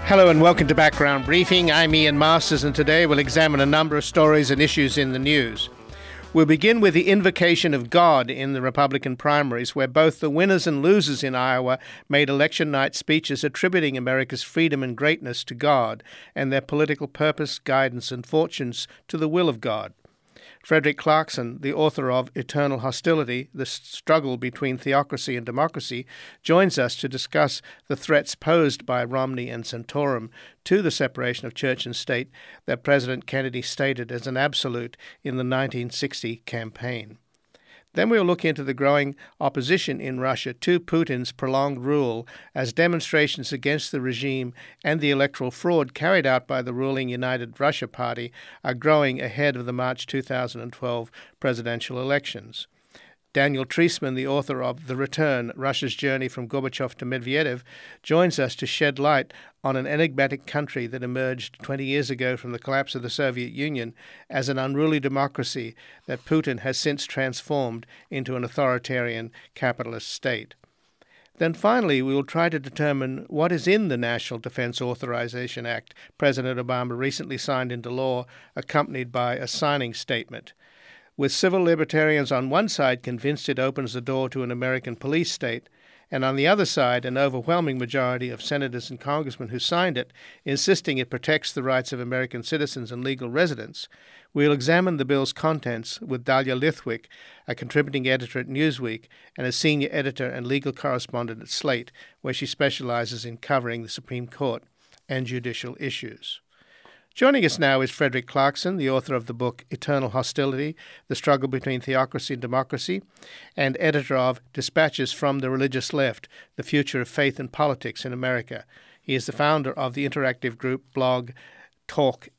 Hello and welcome to Background Briefing. I'm Ian Masters, and today we'll examine a number of stories and issues in the news. We'll begin with the invocation of God in the Republican primaries, where both the winners and losers in Iowa made election night speeches attributing America's freedom and greatness to God and their political purpose, guidance, and fortunes to the will of God. Frederick Clarkson, the author of Eternal Hostility, The Struggle Between Theocracy and Democracy, joins us to discuss the threats posed by Romney and Santorum to the separation of church and state that President Kennedy stated as an absolute in the 1960 campaign. Then we'll look into the growing opposition in Russia to Putin's prolonged rule as demonstrations against the regime and the electoral fraud carried out by the ruling United Russia Party are growing ahead of the March 2012 presidential elections. Daniel Treisman, the author of The Return, Russia's Journey from Gorbachev to Medvedev, joins us to shed light on an enigmatic country that emerged 20 years ago from the collapse of the Soviet Union as an unruly democracy that Putin has since transformed into an authoritarian capitalist state. Then finally, we will try to determine what is in the National Defense Authorization Act President Obama recently signed into law, accompanied by a signing statement. With civil libertarians on one side convinced it opens the door to an American police state, and on the other side an overwhelming majority of senators and congressmen who signed it insisting it protects the rights of American citizens and legal residents, we'll examine the bill's contents with Dahlia Lithwick, a contributing editor at Newsweek and a senior editor and legal correspondent at Slate, where she specializes in covering the Supreme Court and judicial issues. Joining us now is Frederick Clarkson, the author of the book Eternal Hostility, The Struggle Between Theocracy and Democracy, and editor of Dispatches from the Religious Left, The Future of Faith and Politics in America. He is the founder of the interactive group blog Talk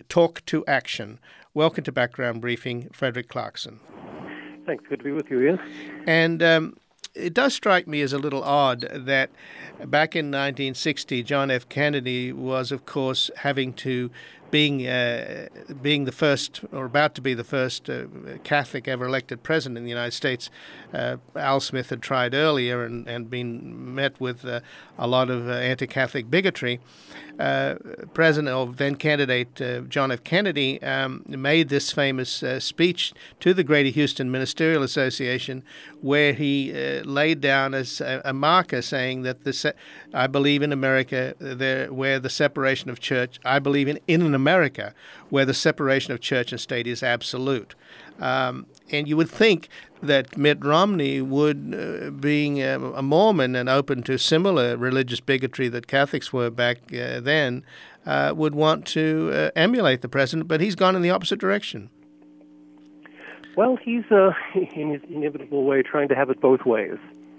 to Action. Welcome to Background Briefing, Frederick Clarkson. Thanks. Good to be with you, Ian. And it does strike me as a little odd that back in 1960, John F. Kennedy was, of course, being the first, or about to be the first, Catholic ever elected president in the United States. Al Smith had tried earlier and been met with a lot of anti-Catholic bigotry. President or then candidate John F. Kennedy made this famous speech to the Greater Houston Ministerial Association, where he laid down as a marker saying that I believe in America where the separation of church. I believe in an America where the separation of church and state is absolute. And you would think that Mitt Romney would, being a Mormon and open to similar religious bigotry that Catholics were back then, would want to emulate the president, but he's gone in the opposite direction. Well, he's, in his inevitable way, trying to have it both ways.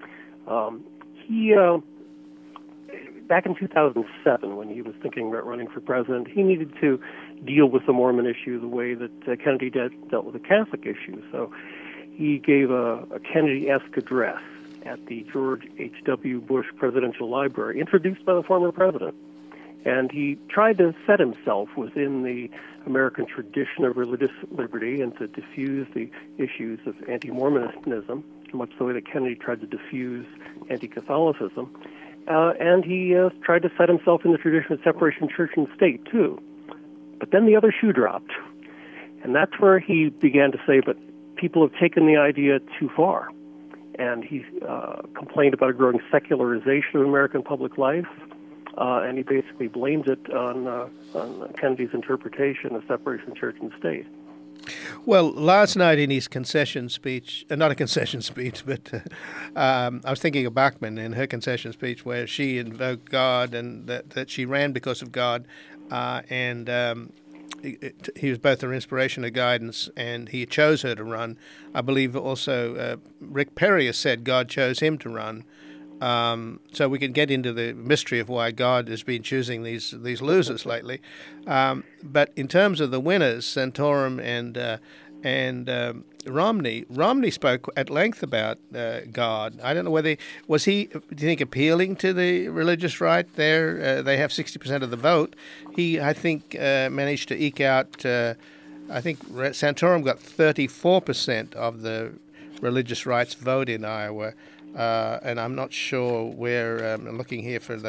Back in 2007, when he was thinking about running for president, he needed to deal with the Mormon issue the way that Kennedy dealt with the Catholic issue. So he gave a Kennedy-esque address at the George H.W. Bush Presidential Library, introduced by the former president. And he tried to set himself within the American tradition of religious liberty and to diffuse the issues of anti-Mormonism, much the way that Kennedy tried to diffuse anti-Catholicism. And he tried to set himself in the tradition of separation of church and state, too. But then the other shoe dropped. And that's where he began to say, but people have taken the idea too far. And he complained about a growing secularization of American public life. And he basically blamed it on Kennedy's interpretation of separation of church and state. Well, last night in his concession speech, not a concession speech, but I was thinking of Bachmann in her concession speech where she invoked God and that she ran because of God, and he was both her inspiration and guidance, and he chose her to run. I believe also Rick Perry has said God chose him to run. So we can get into the mystery of why God has been choosing these losers lately. But in terms of the winners, Santorum and Romney spoke at length about God. I don't know whether was he. Do you think appealing to the religious right? There, they have 60% of the vote. He, I think, managed to eke out. I think Santorum got 34% of the religious rights vote in Iowa. And I'm not sure where, I'm looking here for the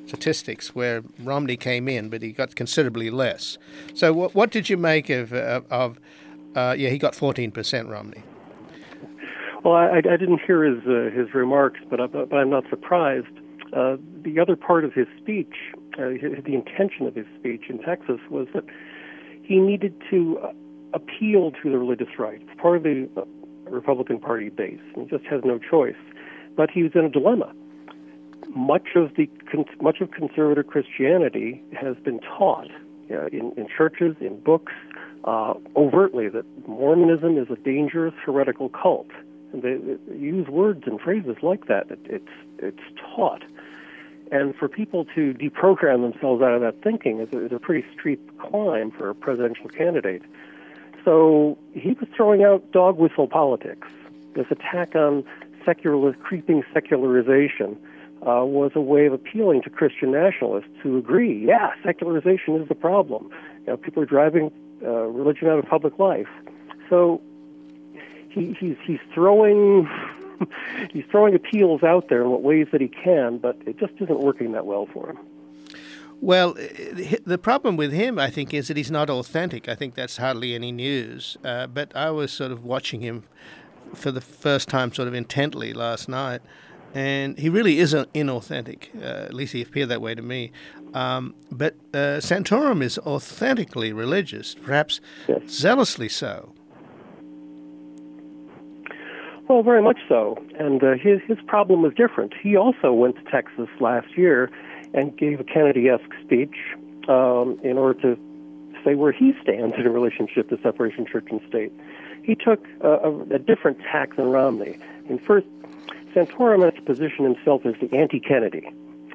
statistics where Romney came in, but he got considerably less. So what did you make of he got 14%, Romney. Well, I didn't hear his remarks, but I'm not surprised. The other part of his speech, the intention of his speech in Texas, was that he needed to appeal to the religious right. It's part of the Republican Party base. He just has no choice. But he was in a dilemma. Much of conservative Christianity has been taught in churches, in books, overtly that Mormonism is a dangerous heretical cult. And they use words and phrases like that. It's taught. And for people to deprogram themselves out of that thinking is a pretty steep climb for a presidential candidate. So he was throwing out dog whistle politics. This attack on creeping secularization was a way of appealing to Christian nationalists who agree, secularization is the problem. People are driving religion out of public life. So he's throwing appeals out there in what ways that he can, but it just isn't working that well for him. Well, the problem with him, I think, is that he's not authentic. I think that's hardly any news. But I was sort of watching him for the first time sort of intently last night, and he really isn't inauthentic. At least he appeared that way to me. But Santorum is authentically religious, perhaps zealously so. Well, very much so. And his problem was different. He also went to Texas last year and gave a Kennedy-esque speech in order to say where he stands in a relationship to separation of church and state. He took a different tack than Romney. And first, Santorum has to position himself as the anti-Kennedy.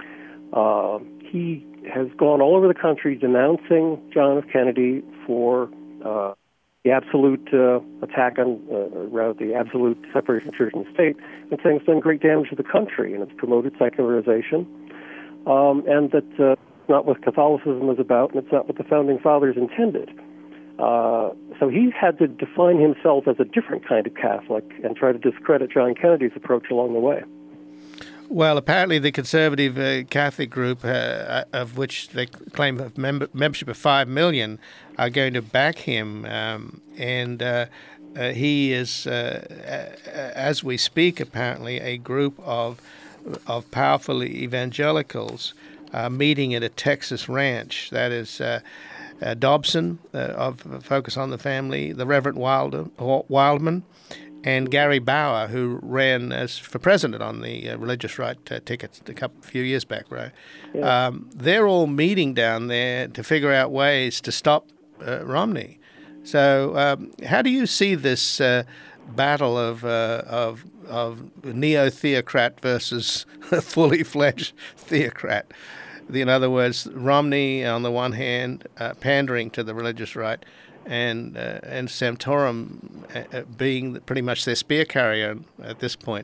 He has gone all over the country denouncing John F. Kennedy for the absolute attack on the absolute separation of church and state, and saying it's done great damage to the country and it's promoted secularization. And that it's not what Catholicism was about, and it's not what the Founding Fathers intended. So he had to define himself as a different kind of Catholic and try to discredit John Kennedy's approach along the way. Well, apparently the conservative Catholic group, of which they claim a membership of 5 million, are going to back him. And he is, as we speak, apparently a group of powerful evangelicals meeting at a Texas ranch. That is Dobson of Focus on the Family, the Reverend Wildman, and Gary Bauer, who ran for president on the religious right ticket a few years back, right? Yeah. They're all meeting down there to figure out ways to stop Romney. So how do you see this battle of neo-theocrat versus fully fledged theocrat? In other words, Romney on the one hand pandering to the religious right, and Santorum being pretty much their spear carrier at this point.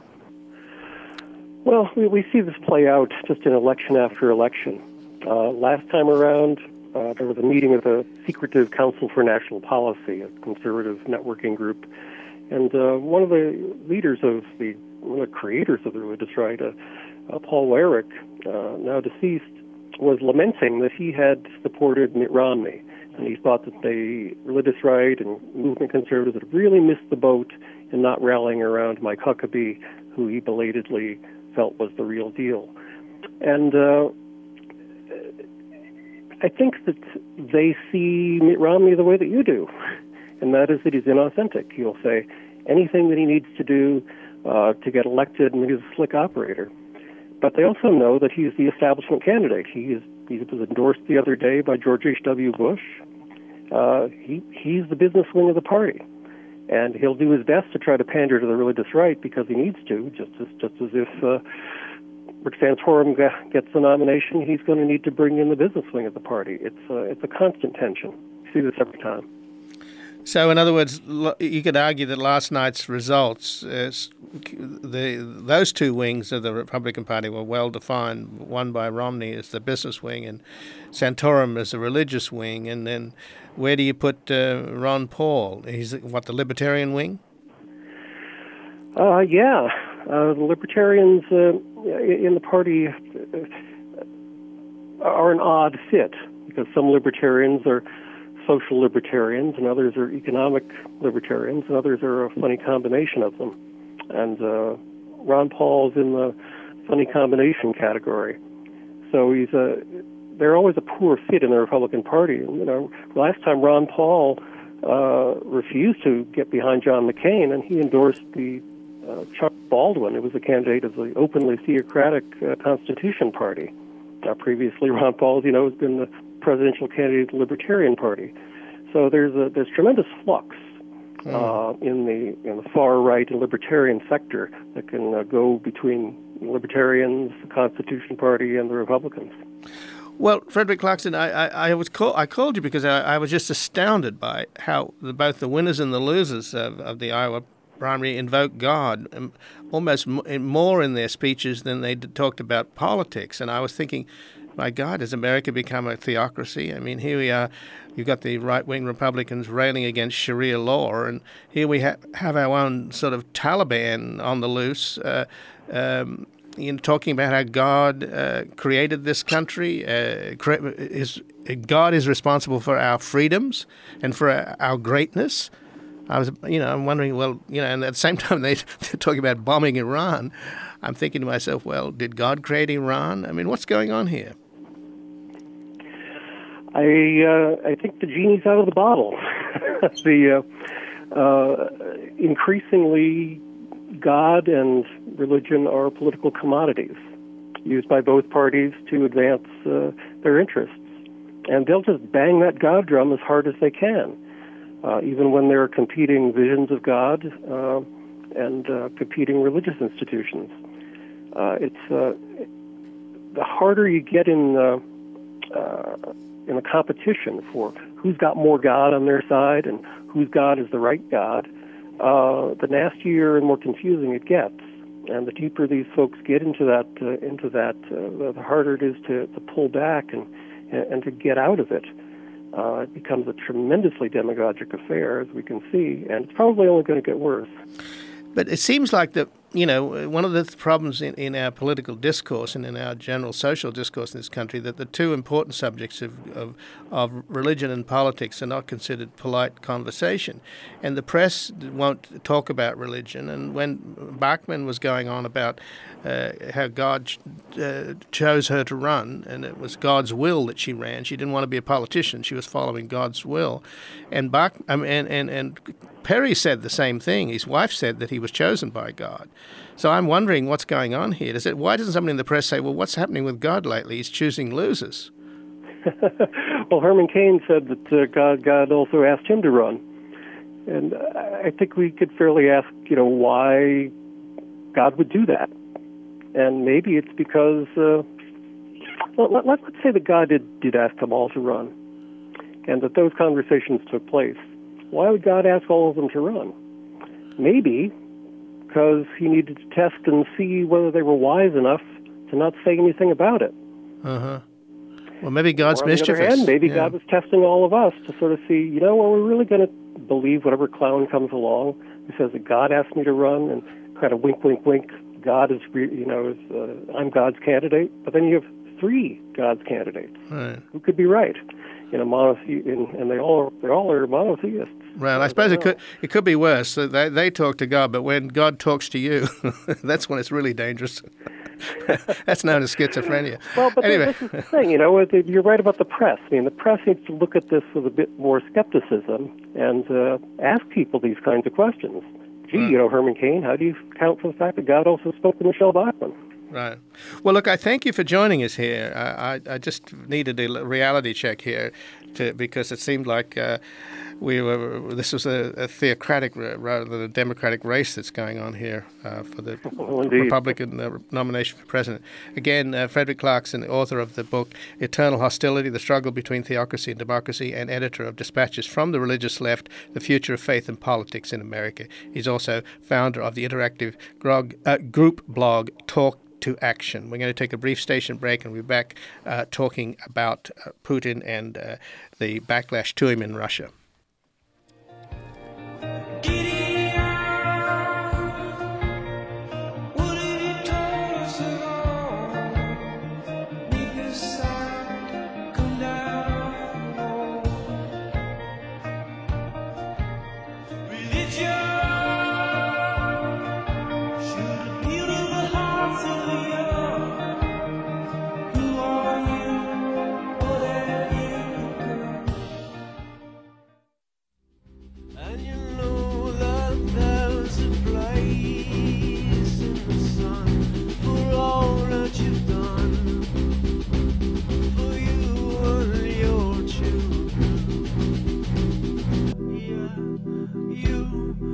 Well, we see this play out just in election after election. Last time around, there was a meeting of the Secretive Council for National Policy, a conservative networking group, and one of the creators of the religious right, Paul Weyrich, now deceased, was lamenting that he had supported Mitt Romney. And he thought that the religious right and movement conservatives had really missed the boat in not rallying around Mike Huckabee, who he belatedly felt was the real deal. And I think that they see Mitt Romney the way that you do, and that is that he's inauthentic. He'll say anything that he needs to do to get elected, and he's a slick operator. But they also know that he's the establishment candidate. He was endorsed the other day by George H.W. Bush. He's the business wing of the party, and he'll do his best to try to pander to the religious right because he needs to. Just as if Rick Santorum gets the nomination, he's going to need to bring in the business wing of the party. It's a constant tension. You see this every time. So, in other words, you could argue that last night's results, those two wings of the Republican Party were well defined. One by Romney as the business wing, and Santorum as the religious wing. And then, where do you put Ron Paul? He's the libertarian wing? The libertarians in the party are an odd fit, because some libertarians are social libertarians and others are economic libertarians and others are a funny combination of them. And Ron Paul's in the funny combination category. So they're always a poor fit in the Republican Party. You know, last time Ron Paul refused to get behind John McCain, and he endorsed the Chuck Baldwin, who was a candidate of the openly theocratic Constitution Party. Previously, Ron Paul, as you know, has been the presidential candidate of the Libertarian Party. So there's tremendous flux in the far right and libertarian sector that can go between libertarians, the Constitution Party, and the Republicans. Well, Frederick Clarkson, I called you because I was just astounded by how both the winners and the losers of the Iowa primary invoke God almost more in their speeches than they talked about politics. And I was thinking, my God, has America become a theocracy? I mean, here we are. You've got the right-wing Republicans railing against Sharia law, and here we have our own sort of Taliban on the loose, talking about how God created this country. God is responsible for our freedoms and for our greatness. I'm wondering, and at the same time they're talking about bombing Iran. I'm thinking to myself, well, did God create Iran? I mean, what's going on here? I think the genie's out of the bottle. Increasingly, God and religion are political commodities used by both parties to advance their interests. And they'll just bang that God drum as hard as they can, even when there are competing visions of God and competing religious institutions. The harder you get in a competition for who's got more God on their side and whose God is the right God, the nastier and more confusing it gets. And the deeper these folks get into that, the harder it is to pull back and to get out of it. It becomes a tremendously demagogic affair, as we can see, and it's probably only going to get worse. But it seems like that, one of the problems in our political discourse and in our general social discourse in this country, that the two important subjects of religion and politics are not considered polite conversation. And the press won't talk about religion. And when Bachmann was going on about how God chose her to run, and it was God's will that she ran, she didn't want to be a politician. She was following God's will. And and Perry said the same thing. His wife said that he was chosen by God. So I'm wondering what's going on here. Why doesn't somebody in the press say, well, what's happening with God lately? He's choosing losers. Well, Herman Cain said that God also asked him to run. And I think we could fairly ask, why God would do that. And maybe it's because, let's say that God did ask them all to run, and that those conversations took place. Why would God ask all of them to run? Maybe because he needed to test and see whether they were wise enough to not say anything about it. Uh-huh. Well, maybe God's mischievous. On the other hand, maybe God was testing all of us to sort of see, we're really going to believe whatever clown comes along who says that God asked me to run, and kind of wink, wink, wink, God is, I'm God's candidate. But then you have three God's candidates. Right. Who could be right? And they all are monotheists. Well, I suppose it could be worse. So they talk to God, but when God talks to you, that's when it's really dangerous. That's known as schizophrenia. Well, but anyway. This is the thing, you're right about the press. I mean, the press needs to look at this with a bit more skepticism and ask people these kinds of questions. Gee, Herman Cain, how do you account for the fact that God also spoke to Michelle Bachmann? Right. Well, look, I thank you for joining us here. I just needed a reality check here because it seemed like this was a theocratic rather than a democratic race that's going on here for the Republican nomination for president. Again, Frederick Clarkson, the author of the book Eternal Hostility, The Struggle Between Theocracy and Democracy, and editor of Dispatches from the Religious Left, The Future of Faith and Politics in America. He's also founder of the interactive group blog Talk to Action. We're going to take a brief station break and we'll be back talking about Putin and the backlash to him in Russia.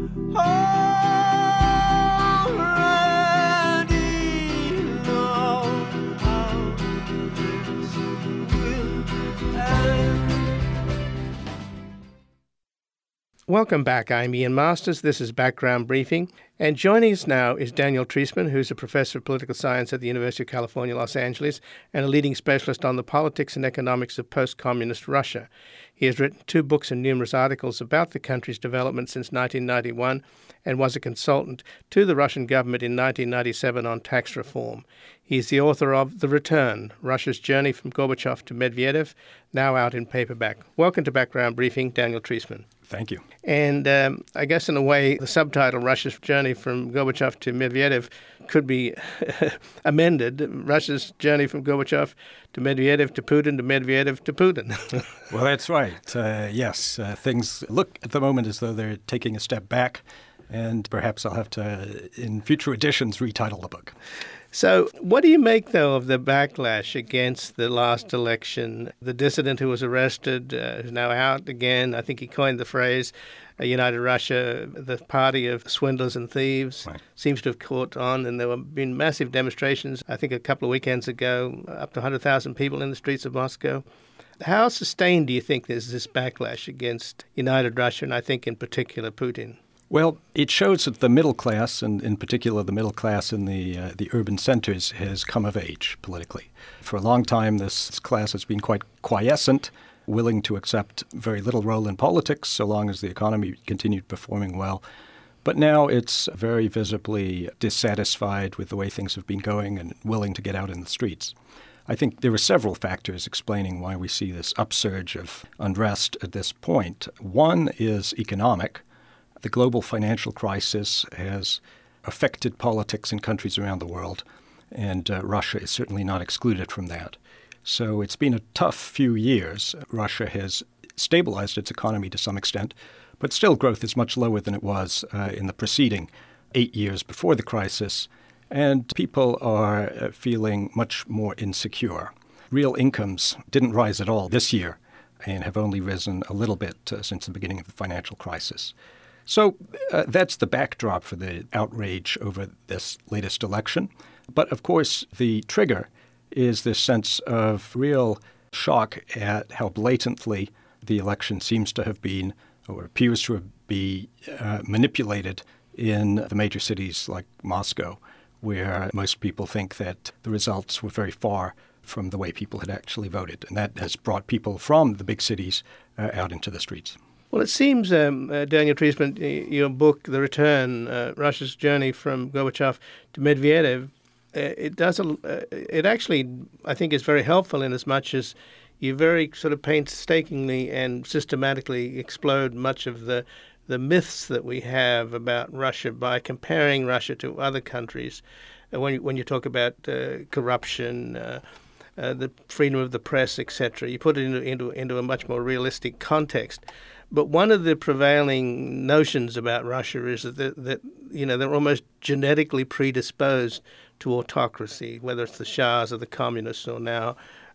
Welcome back. I'm Ian Masters. This is Background Briefing. And joining us now is Daniel Treisman, who's a professor of political science at the University of California, Los Angeles, and a leading specialist on the politics and economics of post-communist Russia. He has written 2 books and numerous articles about the country's development since 1991 and was a consultant to the Russian government in 1997 on tax reform. He is the author of The Return, Russia's Journey from Gorbachev to Medvedev, now out in paperback. Welcome to Background Briefing, Daniel Treisman. Thank you. And I guess in a way, the subtitle, Russia's Journey from Gorbachev to Medvedev, could be amended. Russia's Journey from Gorbachev to Medvedev to Putin to Medvedev to Putin. Well, that's right. Yes, things look at the moment as though they're taking a step back, and perhaps I'll have to, in future editions, retitle the book. So what do you make, though, of the backlash against the last election? The dissident who was arrested is now out again. I think he coined the phrase, United Russia, the party of swindlers and thieves, right. Seems to have caught on, and there have been massive demonstrations. I think a couple of weekends ago, up to 100,000 people in the streets of Moscow. How sustained do you think is this backlash against United Russia, and I think in particular Putin? Well, it shows that the middle class, and in particular the middle class in the urban centers, has come of age politically. For a long time, this class has been quite quiescent, willing to accept very little role in politics so long as the economy continued performing well. But now it's very visibly dissatisfied with the way things have been going and willing to get out in the streets. I think there are several factors explaining why we see this upsurge of unrest at this point. One is economic. The global financial crisis has affected politics in countries around the world, and Russia is certainly not excluded from that. So it's been a tough few years. Russia has stabilized its economy to some extent, but still growth is much lower than it was in the preceding 8 years before the crisis, and people are feeling much more insecure. Real incomes didn't rise at all this year and have only risen a little bit since the beginning of the financial crisis. So that's the backdrop for the outrage over this latest election. But of course, the trigger is this sense of real shock at how blatantly the election seems to have been, or appears to be, manipulated in the major cities like Moscow, where most people think that the results were very far from the way people had actually voted. And that has brought people from the big cities out into the streets. Well, it seems, Daniel Treisman, your book, The Return, Russia's Journey from Gorbachev to Medvedev, it actually, I think, is very helpful in as much as you very sort of painstakingly and systematically explode much of the myths that we have about Russia by comparing Russia to other countries. When you talk about corruption, the freedom of the press, etc., you put it into a much more realistic context. But one of the prevailing notions about Russia is that they're almost genetically predisposed to autocracy, whether it's the Shahs or the communists or now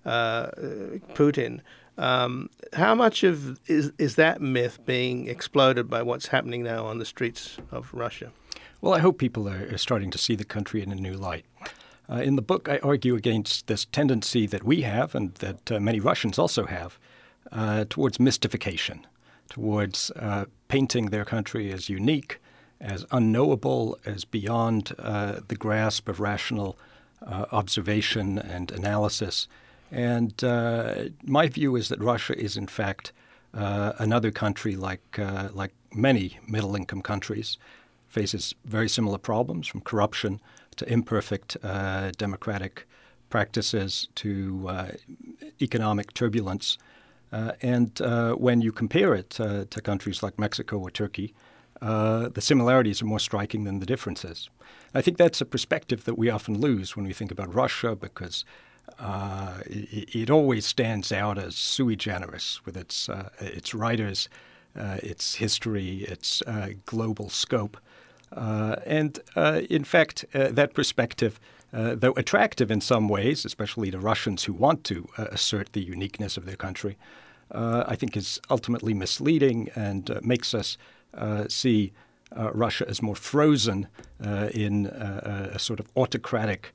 Putin. How much of is that myth being exploded by what's happening now on the streets of Russia? Well, I hope people are starting to see the country in a new light. In the book, I argue against this tendency that we have and that many Russians also have towards mystification, towards painting their country as unique, as unknowable, as beyond the grasp of rational observation and analysis. And my view is that Russia is, in fact, another country like many middle-income countries, faces very similar problems, from corruption to imperfect democratic practices to economic turbulence. And when you compare it to countries like Mexico or Turkey, the similarities are more striking than the differences. I think that's a perspective that we often lose when we think about Russia, because it always stands out as sui generis with its writers, its history, its global scope. In fact, that perspective, though attractive in some ways, especially to Russians who want to assert the uniqueness of their country, I think is ultimately misleading and makes us see Russia as more frozen in a sort of autocratic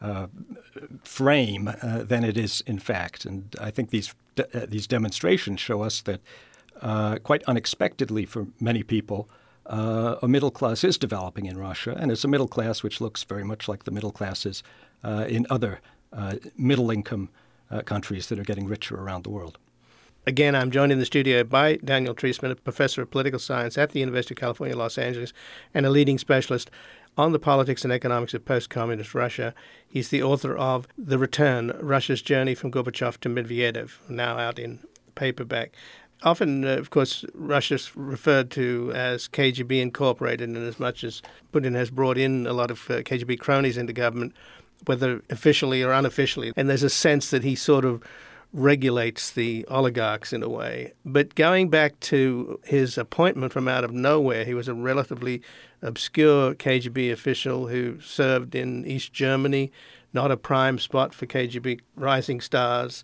frame than it is in fact. And I think these demonstrations show us that quite unexpectedly for many people, a middle class is developing in Russia, and it's a middle class which looks very much like the middle classes in other middle-income countries that are getting richer around the world. Again, I'm joined in the studio by Daniel Treisman, a professor of political science at the University of California, Los Angeles, and a leading specialist on the politics and economics of post-communist Russia. He's the author of The Return, Russia's Journey from Gorbachev to Medvedev, now out in paperback. Often, of course, Russia's referred to as KGB Incorporated, and as much as Putin has brought in a lot of KGB cronies into government, whether officially or unofficially, and there's a sense that he sort of regulates the oligarchs in a way. But going back to his appointment from out of nowhere, he was a relatively obscure KGB official who served in East Germany, not a prime spot for KGB rising stars.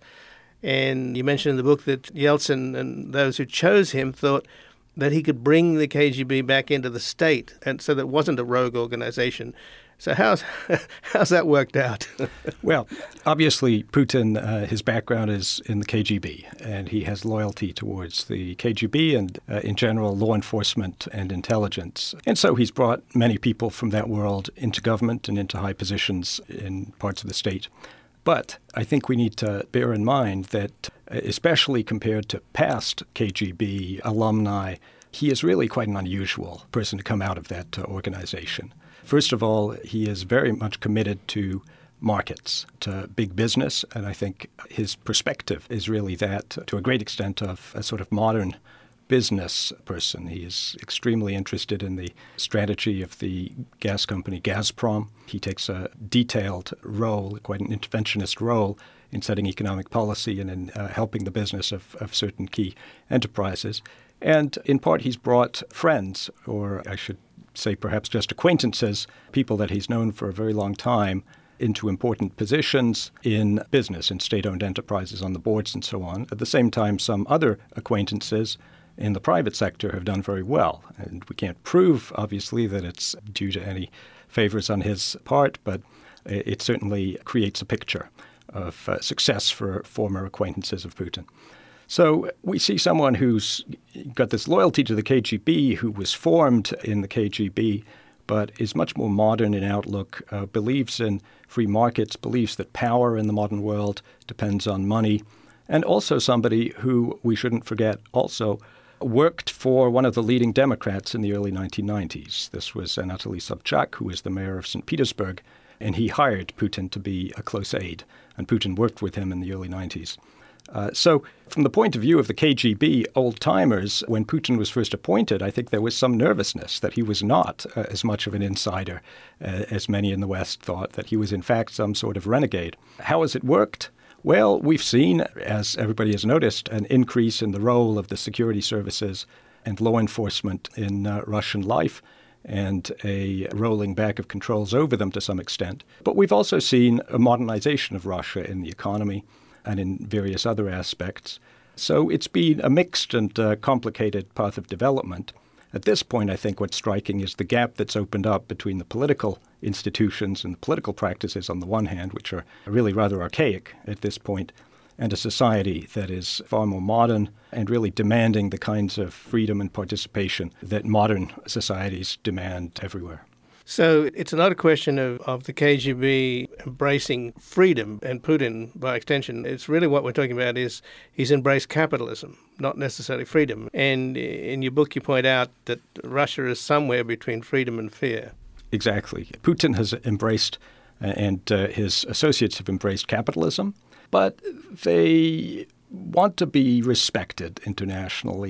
And you mentioned in the book that Yeltsin and those who chose him thought that he could bring the KGB back into the state, and so that it wasn't a rogue organization. So how's that worked out? Well, obviously, Putin, his background is in the KGB, and he has loyalty towards the KGB and, in general, law enforcement and intelligence. And so he's brought many people from that world into government and into high positions in parts of the state. But I think we need to bear in mind that, especially compared to past KGB alumni, he is really quite an unusual person to come out of that organization. First of all, he is very much committed to markets, to big business, and I think his perspective is really that, to a great extent, of a sort of modern business person. He is extremely interested in the strategy of the gas company Gazprom. He takes a detailed role, quite an interventionist role, in setting economic policy and in helping the business of certain key enterprises. And in part, he's brought friends, or I should say perhaps just acquaintances, people that he's known for a very long time, into important positions in business, in state-owned enterprises on the boards and so on. At the same time, some other acquaintances in the private sector have done very well. And we can't prove, obviously, that it's due to any favors on his part, but it certainly creates a picture of success for former acquaintances of Putin. So we see someone who's got this loyalty to the KGB, who was formed in the KGB, but is much more modern in outlook, believes in free markets, believes that power in the modern world depends on money, and also somebody who, we shouldn't forget, also worked for one of the leading Democrats in the early 1990s. This was Anatoly Sobchak, who was the mayor of St. Petersburg, and he hired Putin to be a close aide, and Putin worked with him in the early 90s. So from the point of view of the KGB old-timers, when Putin was first appointed, I think there was some nervousness that he was not as much of an insider as many in the West thought, that he was in fact some sort of renegade. How has it worked? Well, we've seen, as everybody has noticed, an increase in the role of the security services and law enforcement in Russian life, and a rolling back of controls over them to some extent. But we've also seen a modernization of Russia in the economy and in various other aspects. So it's been a mixed and complicated path of development. At this point, I think what's striking is the gap that's opened up between the political institutions and the political practices on the one hand, which are really rather archaic at this point, and a society that is far more modern and really demanding the kinds of freedom and participation that modern societies demand everywhere. So it's not a question of the KGB embracing freedom, and Putin, by extension, it's really what we're talking about is he's embraced capitalism, not necessarily freedom. And in your book, you point out that Russia is somewhere between freedom and fear. Exactly. Putin has embraced, and his associates have embraced capitalism, but they want to be respected internationally.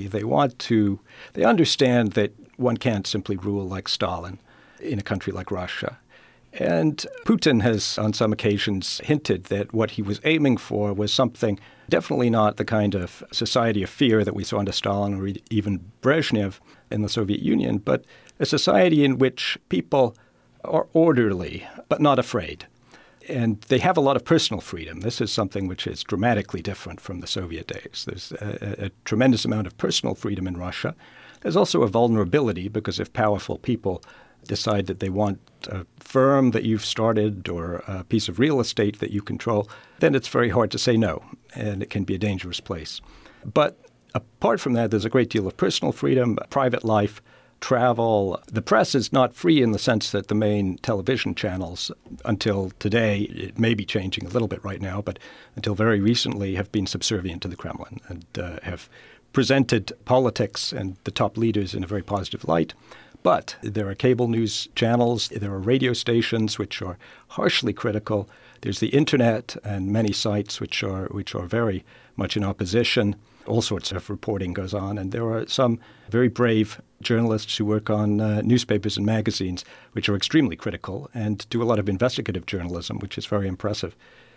They understand that one can't simply rule like Stalin in a country like Russia. And Putin has, on some occasions, hinted that what he was aiming for was something definitely not the kind of society of fear that we saw under Stalin or even Brezhnev in the Soviet Union, but a society in which people are orderly but not afraid. And they have a lot of personal freedom. This is something which is dramatically different from the Soviet days. There's a tremendous amount of personal freedom in Russia. There's also a vulnerability because if powerful people decide that they want a firm that you've started or a piece of real estate that you control, then it's very hard to say no, and it can be a dangerous place. But apart from that, there's a great deal of personal freedom, private life, travel. The press is not free in the sense that the main television channels, until today, it may be changing a little bit right now, but until very recently have been subservient to the Kremlin and have presented politics and the top leaders in a very positive light. But there are cable news channels, there are radio stations which are harshly critical. There's the internet and many sites which are very much in opposition. All sorts of reporting goes on, and there are some very brave journalists who work on newspapers and magazines which are extremely critical and do a lot of investigative journalism, which is very impressive.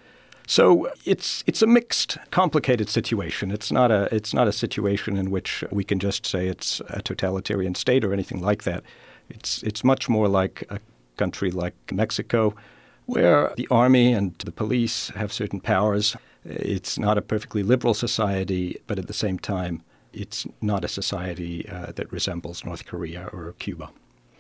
So it's a mixed, complicated situation. It's not a situation in which we can just say it's a totalitarian state or anything like that. It's much more like a country like Mexico, where the army and the police have certain powers. It's not a perfectly liberal society, but at the same time, it's not a society that resembles North Korea or Cuba.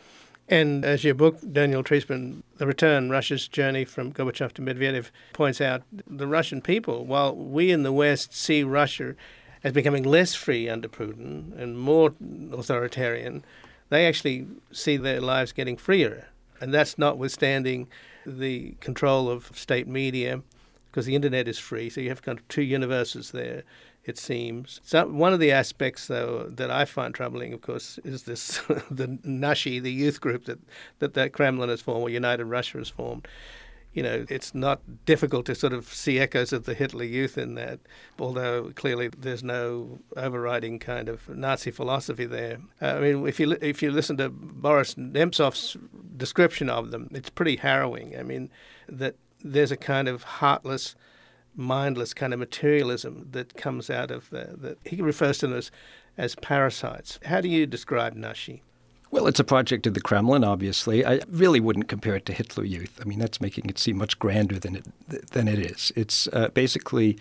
And as your book, Daniel Treisman, The Return, Russia's Journey from Gorbachev to Medvedev, points out, the Russian people, while we in the West see Russia as becoming less free under Putin and more authoritarian, they actually see their lives getting freer. And that's notwithstanding the control of state media, because the internet is free, so you have kind of two universes there, it seems. So one of the aspects, though, that I find troubling, of course, is this the Nashi, the youth group that Kremlin has formed, or United Russia has formed. You know, it's not difficult to sort of see echoes of the Hitler Youth in that, although clearly there's no overriding kind of Nazi philosophy there. I mean, if you listen to Boris Nemtsov's description of them, it's pretty harrowing. I mean, that there's a kind of heartless, mindless kind of materialism that comes out of that. He refers to them as parasites. How do you describe Nashi? Well, it's a project of the Kremlin, obviously. I really wouldn't compare it to Hitler Youth. I mean, that's making it seem much grander than it is. It's basically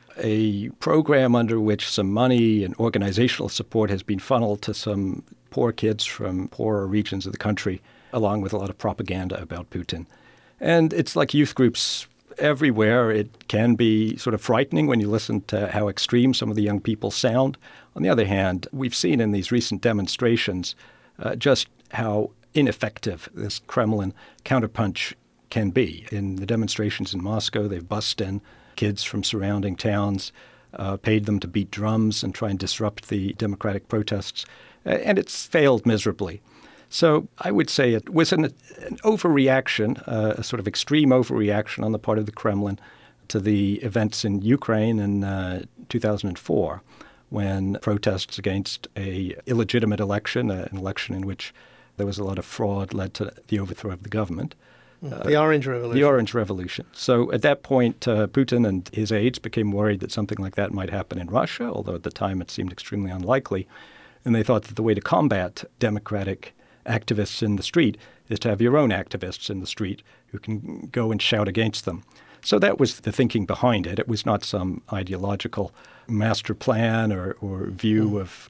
a program under which some money and organizational support has been funneled to some poor kids from poorer regions of the country, along with a lot of propaganda about Putin. And it's like youth groups everywhere. It can be sort of frightening when you listen to how extreme some of the young people sound. On the other hand, we've seen in these recent demonstrations just how ineffective this Kremlin counterpunch can be. In the demonstrations in Moscow, they've bussed in kids from surrounding towns, paid them to beat drums and try and disrupt the democratic protests, and it's failed miserably. So I would say it was an overreaction, a sort of extreme overreaction on the part of the Kremlin to the events in Ukraine in 2004, when protests against an illegitimate election, an election in which there was a lot of fraud, led to the overthrow of the government. The Orange Revolution. The Orange Revolution. So at that point, Putin and his aides became worried that something like that might happen in Russia, although at the time it seemed extremely unlikely. And they thought that the way to combat democratic activists in the street is to have your own activists in the street who can go and shout against them. So that was the thinking behind it. It was not some ideological master plan or view of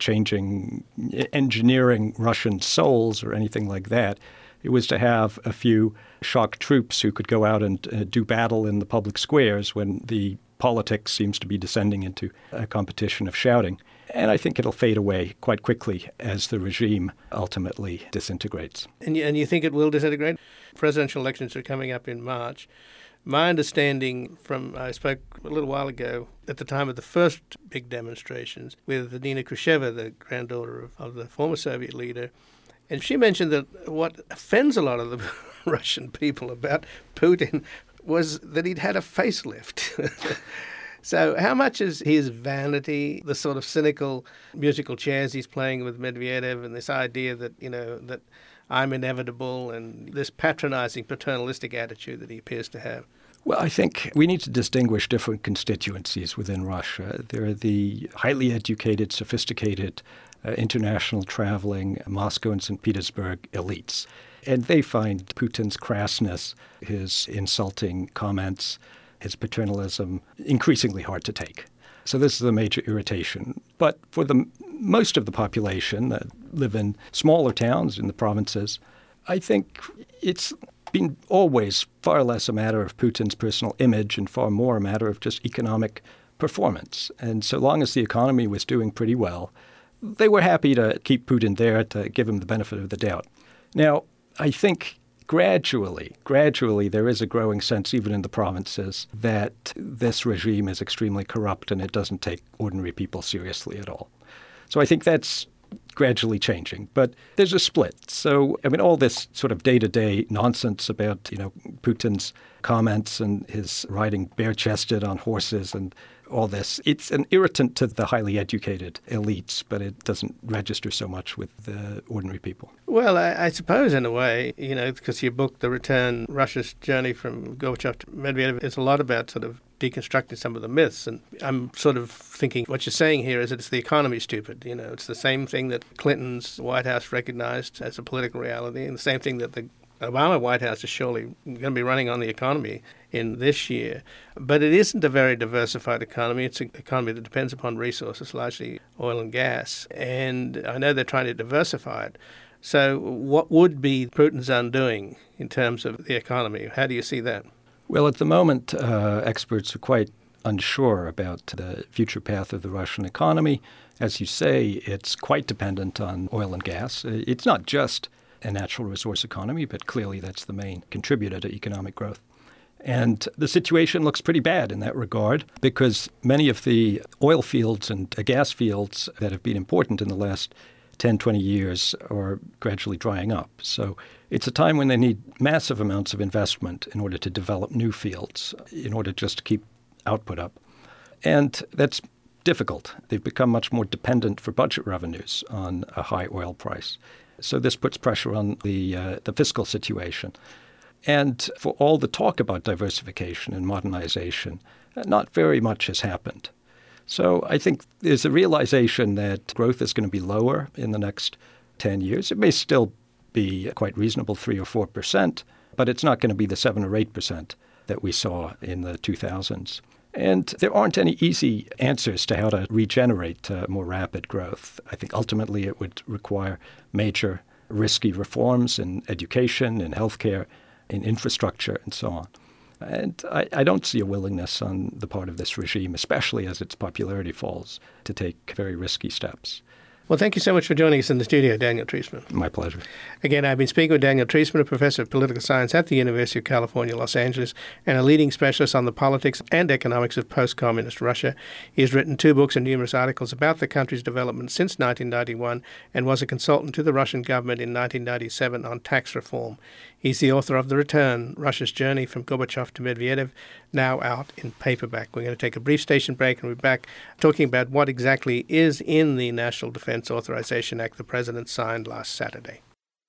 engineering Russian souls or anything like that. It was to have a few shock troops who could go out and do battle in the public squares when the politics seems to be descending into a competition of shouting. And I think it'll fade away quite quickly as the regime ultimately disintegrates. And you think it will disintegrate? Presidential elections are coming up in March. My understanding I spoke a little while ago at the time of the first big demonstrations with Nina Khrushcheva, the granddaughter of the former Soviet leader, and she mentioned that what offends a lot of the Russian people about Putin was that he'd had a facelift. So how much is his vanity, the sort of cynical musical chairs he's playing with Medvedev, and this idea that, that I'm inevitable, and this patronizing, paternalistic attitude that he appears to have? Well, I think we need to distinguish different constituencies within Russia. There are the highly educated, sophisticated, international traveling Moscow and St. Petersburg elites. And they find Putin's crassness, his insulting comments, his paternalism increasingly hard to take. So this is a major irritation. But for the most of the population that live in smaller towns in the provinces, I think it's been always far less a matter of Putin's personal image and far more a matter of just economic performance. And so long as the economy was doing pretty well, they were happy to keep Putin there to give him the benefit of the doubt. Now, I think gradually, there is a growing sense, even in the provinces, that this regime is extremely corrupt and it doesn't take ordinary people seriously at all. So I think that's gradually changing. But there's a split. So, I mean, all this sort of day-to-day nonsense about, Putin's comments and his riding bare-chested on horses and all this, it's an irritant to the highly educated elites, but it doesn't register so much with the ordinary people. Well, I suppose in a way, because your book, The Return, Russia's Journey from Gorbachev to Medvedev, is a lot about sort of deconstructing some of the myths. And I'm sort of thinking what you're saying here is that it's the economy stupid. It's the same thing that Clinton's White House recognized as a political reality, and the same thing that the Obama White House is surely going to be running on the economy in this year. But it isn't a very diversified economy. It's an economy that depends upon resources, largely oil and gas. And I know they're trying to diversify it. So what would be Putin's undoing in terms of the economy? How do you see that? Well, at the moment, experts are quite unsure about the future path of the Russian economy. As you say, it's quite dependent on oil and gas. It's not just a natural resource economy, but clearly that's the main contributor to economic growth. And the situation looks pretty bad in that regard because many of the oil fields and gas fields that have been important in the last 10, 20 years are gradually drying up. So it's a time when they need massive amounts of investment in order to develop new fields, in order just to keep output up. And that's difficult. They've become much more dependent for budget revenues on a high oil price. So this puts pressure on the fiscal situation. And for all the talk about diversification and modernization, not very much has happened. So I think there's a realization that growth is going to be lower in the next 10 years. It may still be quite reasonable, 3 or 4%, but it's not going to be the 7 or 8% that we saw in the 2000s. And there aren't any easy answers to how to regenerate more rapid growth. I think ultimately it would require major risky reforms in education, in healthcare, in infrastructure, and so on. And I don't see a willingness on the part of this regime, especially as its popularity falls, to take very risky steps. Well, thank you so much for joining us in the studio, Daniel Treisman. My pleasure. Again, I've been speaking with Daniel Treisman, a professor of political science at the University of California, Los Angeles, and a leading specialist on the politics and economics of post-communist Russia. He has written 2 books and numerous articles about the country's development since 1991 and was a consultant to the Russian government in 1997 on tax reform. He's the author of The Return, Russia's Journey from Gorbachev to Medvedev, now out in paperback. We're going to take a brief station break and we'll be back talking about what exactly is in the National Defense Authorization Act the President signed last Saturday.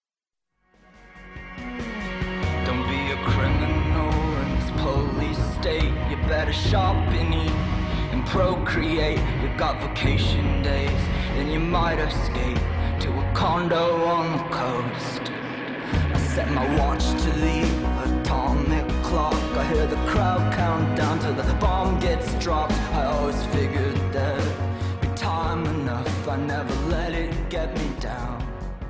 Don't be a criminal in this police state. You better sharpen it and procreate. You got vacation days, then you might escape to a condo on the coast. I set my watch to the atomic clock. I hear the crowd count down till the bomb gets dropped. I always figured there'd be time enough. I never let it get me down.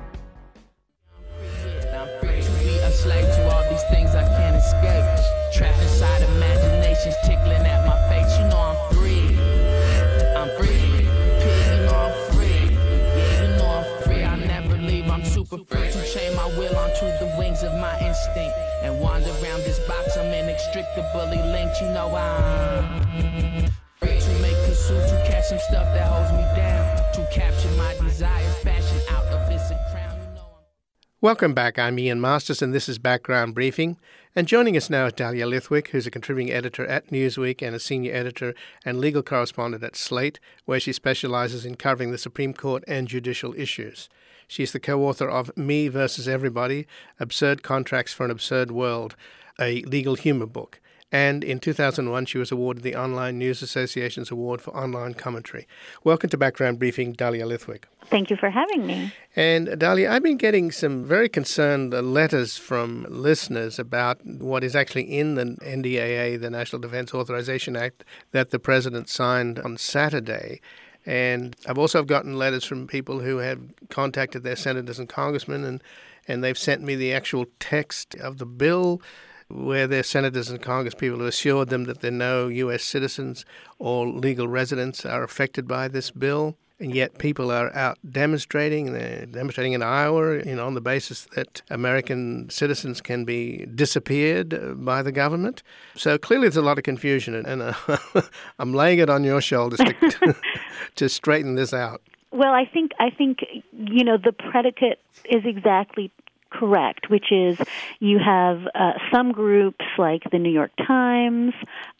I'm free to be a slave to all these things I can't escape. Trapped inside imaginations tickling at my face. You know I'm free. I'm free. You know I'm free. Yeah, you know I'm free. I never leave. I'm super free to chain my will onto the wings of my instinct and wander around this box. I'm inextricably linked. You know I'm free to make pursuit, to catch some stuff that holds me down, to capture my desires, fashion out of this a crown. You know I'm... Welcome back. I'm Ian Masters, and this is Background Briefing. And joining us now is Dahlia Lithwick, who's a contributing editor at Newsweek and a senior editor and legal correspondent at Slate, where she specializes in covering the Supreme Court and judicial issues. She's the co-author of Me versus Everybody, Absurd Contracts for an Absurd World, a legal humor book. And in 2001, she was awarded the Online News Association's Award for Online Commentary. Welcome to Background Briefing, Dahlia Lithwick. Thank you for having me. And Dahlia, I've been getting some very concerned letters from listeners about what is actually in the NDAA, the National Defense Authorization Act, that the President signed on Saturday. And I've also gotten letters from people who have contacted their senators and congressmen, and they've sent me the actual text of the bill, where their senators and congresspeople have assured them that there are no U.S. citizens or legal residents are affected by this bill. And yet people are out demonstrating. They're demonstrating in Iowa, on the basis that American citizens can be disappeared by the government. So clearly there's a lot of confusion, and I'm laying it on your shoulders to straighten this out. Well, I think the predicate is exactly correct, which is you have some groups like the New York Times,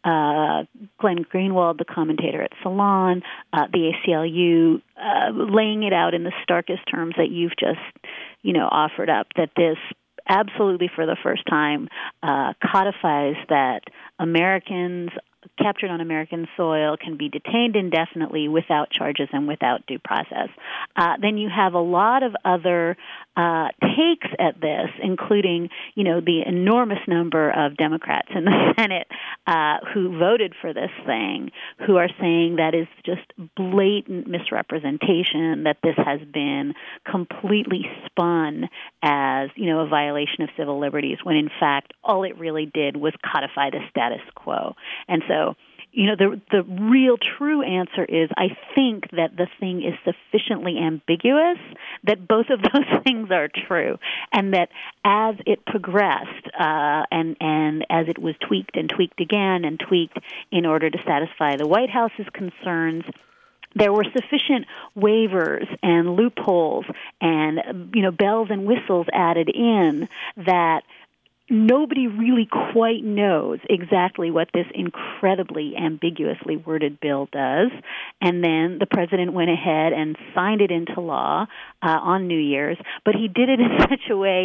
Glenn Greenwald, the commentator at Salon, the ACLU, laying it out in the starkest terms that you've just, offered up, that this absolutely for the first time codifies that Americans captured on American soil can be detained indefinitely without charges and without due process. Then you have a lot of other takes at this, including, the enormous number of Democrats in the Senate who voted for this thing, who are saying that is just blatant misrepresentation, that this has been completely spun as, a violation of civil liberties, when in fact all it really did was codify the status quo. And so, the real true answer is I think that the thing is sufficiently ambiguous that both of those things are true, and that as it progressed and as it was tweaked and tweaked again and tweaked in order to satisfy the White House's concerns, there were sufficient waivers and loopholes and, bells and whistles added in that nobody really quite knows exactly what this incredibly ambiguously worded bill does. And then the president went ahead and signed it into law on New Year's, but he did it in such a way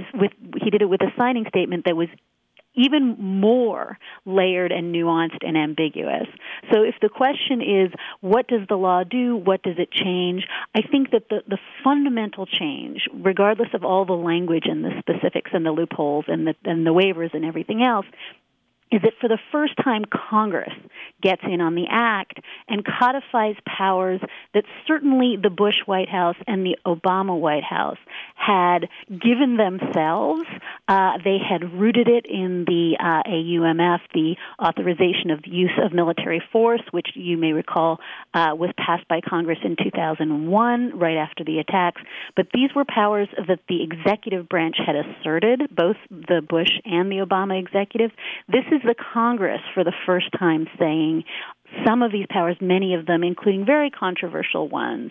he did it with a signing statement that was even more layered and nuanced and ambiguous. So if the question is, what does the law do? What does it change? I think that the fundamental change, regardless of all the language and the specifics and the loopholes and the waivers and everything else, is that for the first time Congress gets in on the act and codifies powers that certainly the Bush White House and the Obama White House had given themselves. They had rooted it in the AUMF, the Authorization of Use of Military Force, which you may recall was passed by Congress in 2001, right after the attacks. But these were powers that the executive branch had asserted, both the Bush and the Obama executives. This is the Congress for the first time saying some of these powers, many of them, including very controversial ones,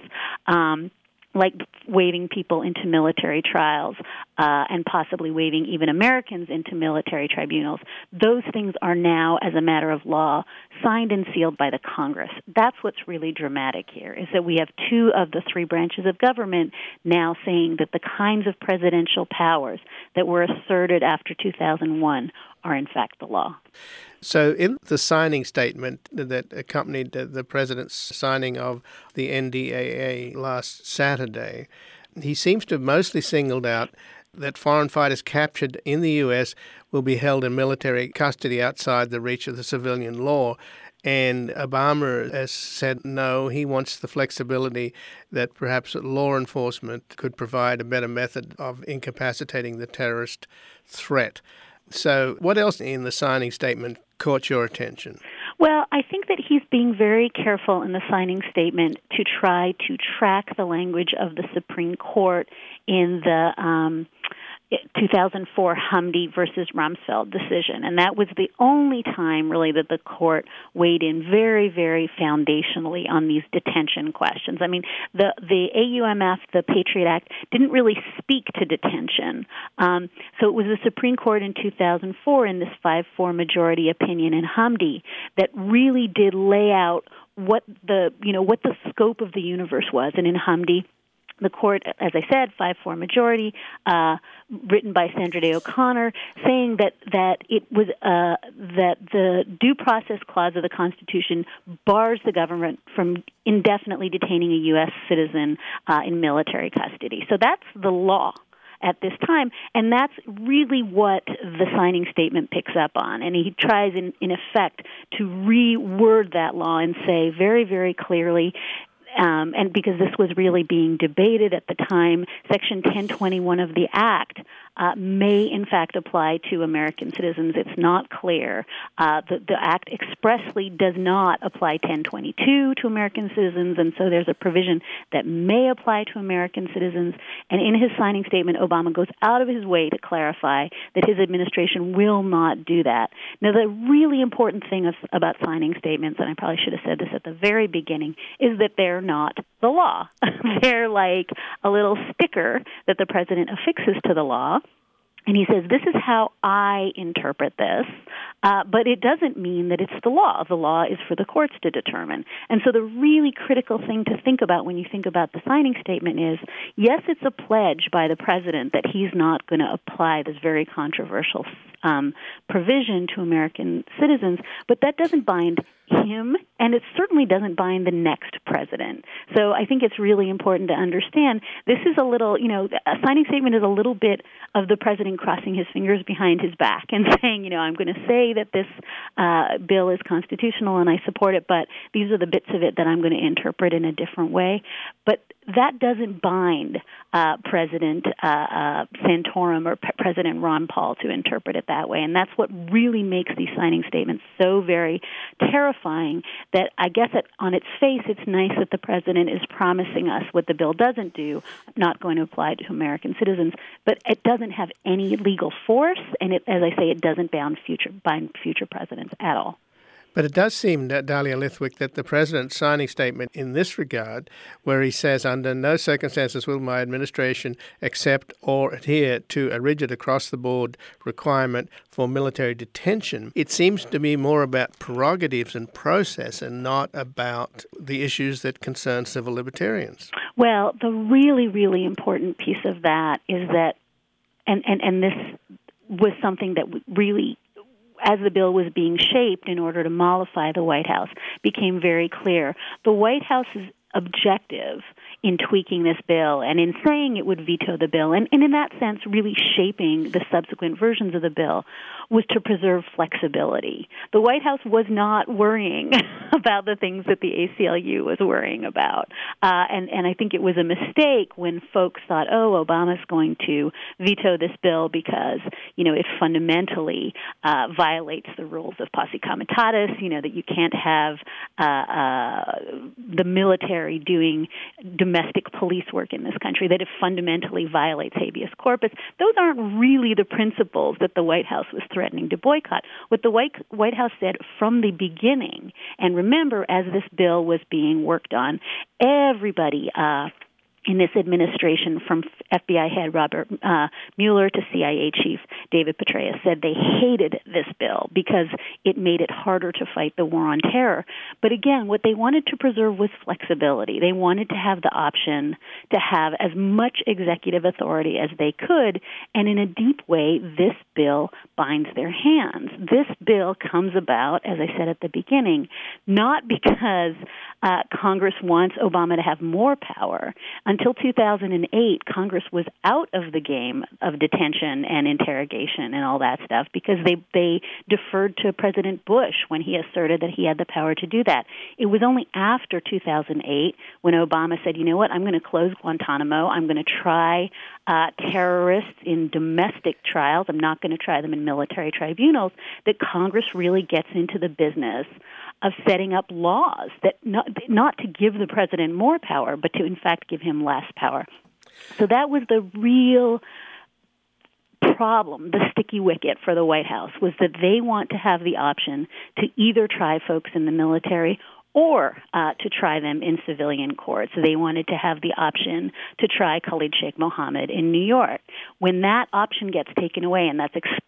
like waiving people into military trials and possibly waiving even Americans into military tribunals. Those things are now, as a matter of law, signed and sealed by the Congress. That's what's really dramatic here, is that we have two of the three branches of government now saying that the kinds of presidential powers that were asserted after 2001 are in fact the law. So in the signing statement that accompanied the president's signing of the NDAA last Saturday, he seems to have mostly singled out that foreign fighters captured in the U.S. will be held in military custody outside the reach of the civilian law. And Obama has said no, he wants the flexibility that perhaps law enforcement could provide a better method of incapacitating the terrorist threat. So what else in the signing statement caught your attention? Well, I think that he's being very careful in the signing statement to try to track the language of the Supreme Court in the 2004 Hamdi versus Rumsfeld decision. And that was the only time, really, that the court weighed in very, very foundationally on these detention questions. I mean, the AUMF, the Patriot Act, didn't really speak to detention. So it was the Supreme Court in 2004 in this 5-4 majority opinion in Hamdi that really did lay out what the scope of the universe was. And in Hamdi, The court, as I said, 5-4 majority, written by Sandra Day O'Connor, saying that it was that the due process clause of the Constitution bars the government from indefinitely detaining a U.S. citizen in military custody. So that's the law at this time, and that's really what the signing statement picks up on. And he tries, in effect, to reword that law and say very, very clearly, and because this was really being debated at the time, Section 1021 of the Act may, in fact, apply to American citizens. It's not clear. The Act expressly does not apply 1022 to American citizens, and so there's a provision that may apply to American citizens. And in his signing statement, Obama goes out of his way to clarify that his administration will not do that. Now, the really important thing about signing statements, and I probably should have said this at the very beginning, is that they're not the law. They're like a little sticker that the president affixes to the law. And he says, this is how I interpret this, but it doesn't mean that it's the law. The law is for the courts to determine. And so the really critical thing to think about when you think about the signing statement is, yes, it's a pledge by the president that he's not going to apply this very controversial provision to American citizens, but that doesn't bind him, and it certainly doesn't bind the next president. So I think it's really important to understand this is a little, a signing statement is a little bit of the president crossing his fingers behind his back and saying, I'm going to say that this bill is constitutional and I support it, but these are the bits of it that I'm going to interpret in a different way. But that doesn't bind President Santorum or President Ron Paul to interpret it that way. And that's what really makes these signing statements so very terrifying, that I guess on its face it's nice that the president is promising us what the bill doesn't do, not going to apply to American citizens, but it doesn't have any legal force, and as I say, it doesn't bind future presidents at all. But it does seem, Dahlia Lithwick, that the president's signing statement in this regard, where he says, under no circumstances will my administration accept or adhere to a rigid across-the-board requirement for military detention, it seems to be more about prerogatives and process and not about the issues that concern civil libertarians. Well, the really, really important piece of that is that, and this was something that really, as the bill was being shaped in order to mollify the White House, became very clear. The White House's objective in tweaking this bill and in saying it would veto the bill, and in that sense really shaping the subsequent versions of the bill, was to preserve flexibility. The White House was not worrying about the things that the ACLU was worrying about. And I think it was a mistake when folks thought, Obama's going to veto this bill because, it fundamentally violates the rules of posse comitatus, that you can't have the military doing domestic police work in this country, that it fundamentally violates habeas corpus. Those aren't really the principles that the White House was threatening to boycott. What the White House said from the beginning, and remember, as this bill was being worked on, everybody in this administration, from FBI head Robert Mueller to CIA chief David Petraeus, said they hated this bill because it made it harder to fight the war on terror. But again, what they wanted to preserve was flexibility. They wanted to have the option to have as much executive authority as they could, and in a deep way, this bill binds their hands. This bill comes about, as I said at the beginning, not because Congress wants Obama to have more power. Until 2008, Congress was out of the game of detention and interrogation and all that stuff because they deferred to President Bush when he asserted that he had the power to do that. It was only after 2008 when Obama said, I'm going to close Guantanamo. I'm going to try terrorists in domestic trials. I'm not going to try them in military tribunals, that Congress really gets into the business of setting up laws that not to give the president more power, but to, in fact, give him less power. So that was the real problem, the sticky wicket for the White House, was that they want to have the option to either try folks in the military or to try them in civilian courts. So they wanted to have the option to try Khalid Sheikh Mohammed in New York. When that option gets taken away, and that's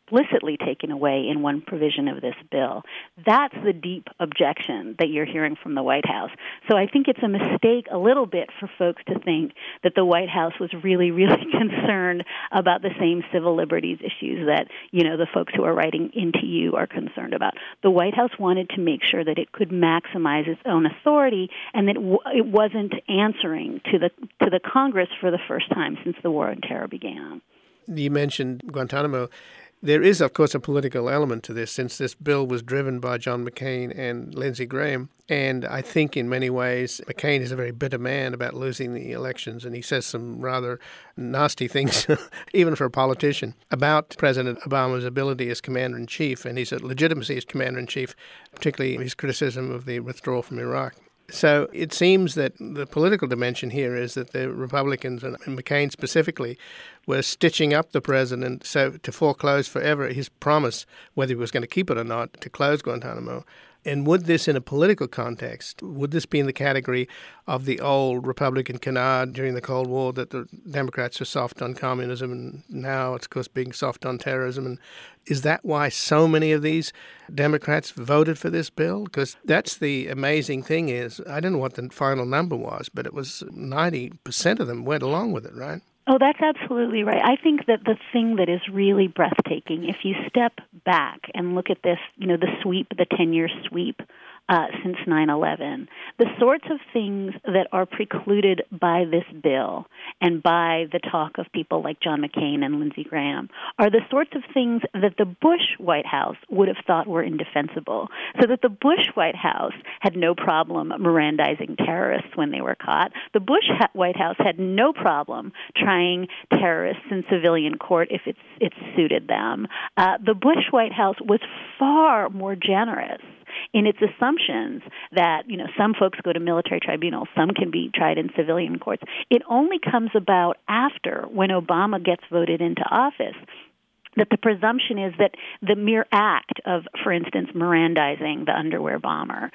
explicitly taken away in one provision of this bill. That's the deep objection that you're hearing from the White House. So I think it's a mistake a little bit for folks to think that the White House was really, really concerned about the same civil liberties issues that, the folks who are writing into you are concerned about. The White House wanted to make sure that it could maximize its own authority and that it wasn't answering to the Congress for the first time since the War on Terror began. You mentioned Guantanamo. There is, of course, a political element to this, since this bill was driven by John McCain and Lindsey Graham. And I think in many ways, McCain is a very bitter man about losing the elections, and he says some rather nasty things, even for a politician, about President Obama's ability as commander-in-chief and his legitimacy as commander-in-chief, particularly his criticism of the withdrawal from Iraq. So it seems that the political dimension here is that the Republicans, and McCain specifically, were stitching up the president so to foreclose forever his promise, whether he was going to keep it or not, to close Guantanamo. And would this, in a political context, would this be in the category of the old Republican canard during the Cold War that the Democrats are soft on communism and now it's, of course, being soft on terrorism? And is that why so many of these Democrats voted for this bill? Because that's the amazing thing is, I don't know what the final number was, but it was 90% of them went along with it, right? Oh, that's absolutely right. I think that the thing that is really breathtaking, if you step back and look at this, the sweep, the 10-year sweep since 9/11, the sorts of things that are precluded by this bill and by the talk of people like John McCain and Lindsey Graham are the sorts of things that the Bush White House would have thought were indefensible. So that the Bush White House had no problem Mirandizing terrorists when they were caught. The Bush White House had no problem trying terrorists in civilian court if it suited them. The Bush White House was far more generous in its assumptions that, some folks go to military tribunals, some can be tried in civilian courts. It only comes about after, when Obama gets voted into office, that the presumption is that the mere act of, for instance, Mirandizing the underwear bomber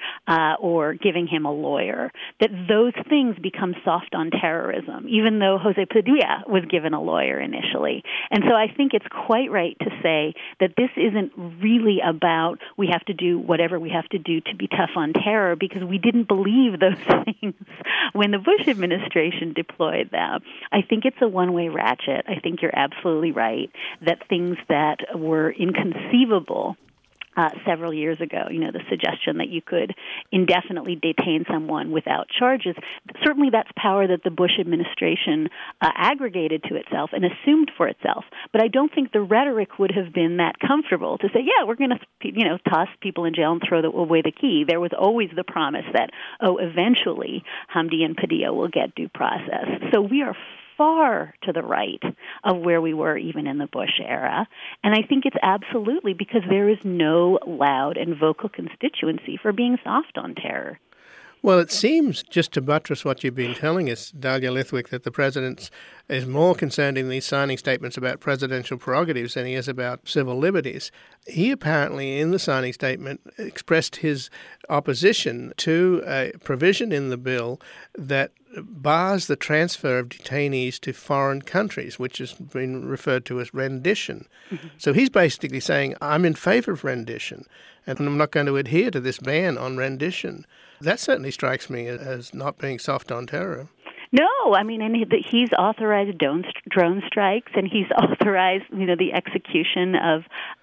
or giving him a lawyer, that those things become soft on terrorism, even though Jose Padilla was given a lawyer initially. And so I think it's quite right to say that this isn't really about we have to do whatever we have to do to be tough on terror, because we didn't believe those things when the Bush administration deployed them. I think it's a one-way ratchet. I think you're absolutely right that things that were inconceivable several years ago, the suggestion that you could indefinitely detain someone without charges, certainly that's power that the Bush administration aggregated to itself and assumed for itself. But I don't think the rhetoric would have been that comfortable to say, yeah, we're going to, toss people in jail and throw away the key. There was always the promise that, eventually Hamdi and Padilla will get due process. So we are far to the right of where we were even in the Bush era. And I think it's absolutely because there is no loud and vocal constituency for being soft on terror. Well, it seems, just to buttress what you've been telling us, Dahlia Lithwick, that the president is more concerned in these signing statements about presidential prerogatives than he is about civil liberties. He apparently, in the signing statement, expressed his opposition to a provision in the bill that bars the transfer of detainees to foreign countries, which has been referred to as rendition. Mm-hmm. So he's basically saying, I'm in favor of rendition, and I'm not going to adhere to this ban on rendition. That certainly strikes me as not being soft on terror. No, I mean, and he's authorized drone strikes, and he's authorized, the execution of,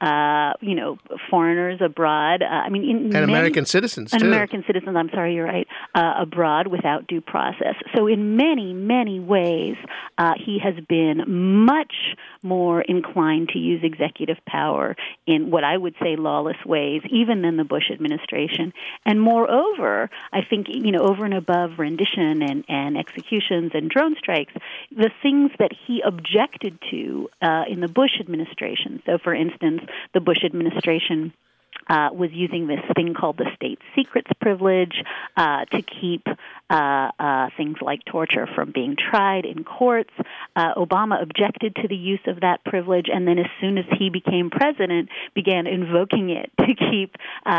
foreigners abroad. American citizens, too. And American citizens, I'm sorry, you're right, abroad without due process. So in many, many ways, he has been much more inclined to use executive power in what I would say lawless ways, even than the Bush administration. And moreover, I think, over and above rendition and executions and drone strikes, the things that he objected to in the Bush administration. So, for instance, the Bush administration was using this thing called the state secrets privilege to keep things like torture from being tried in courts. Obama objected to the use of that privilege, and then as soon as he became president, began invoking it to keep